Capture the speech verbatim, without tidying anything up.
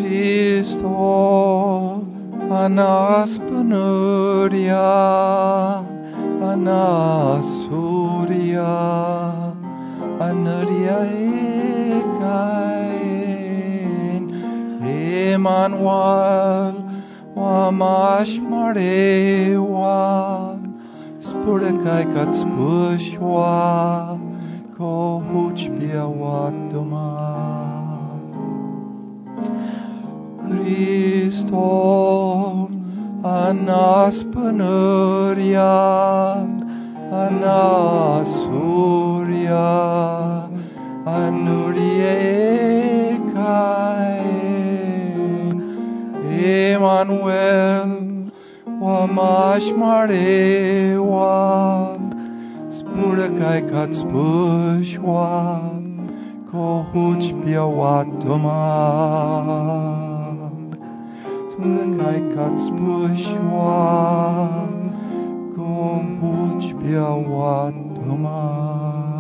Cristo anas penuria anasuria anuria ekain Emmanuel wa mashmarewa spurkai kat spushwa ko huchbia watoma Cristo anas penuria anasuria anuria ekain Emmanuel wa mashmarewa spurkai kat spushwa ko huchbia watoma Spurkai kat spushwa ko huchbia watoma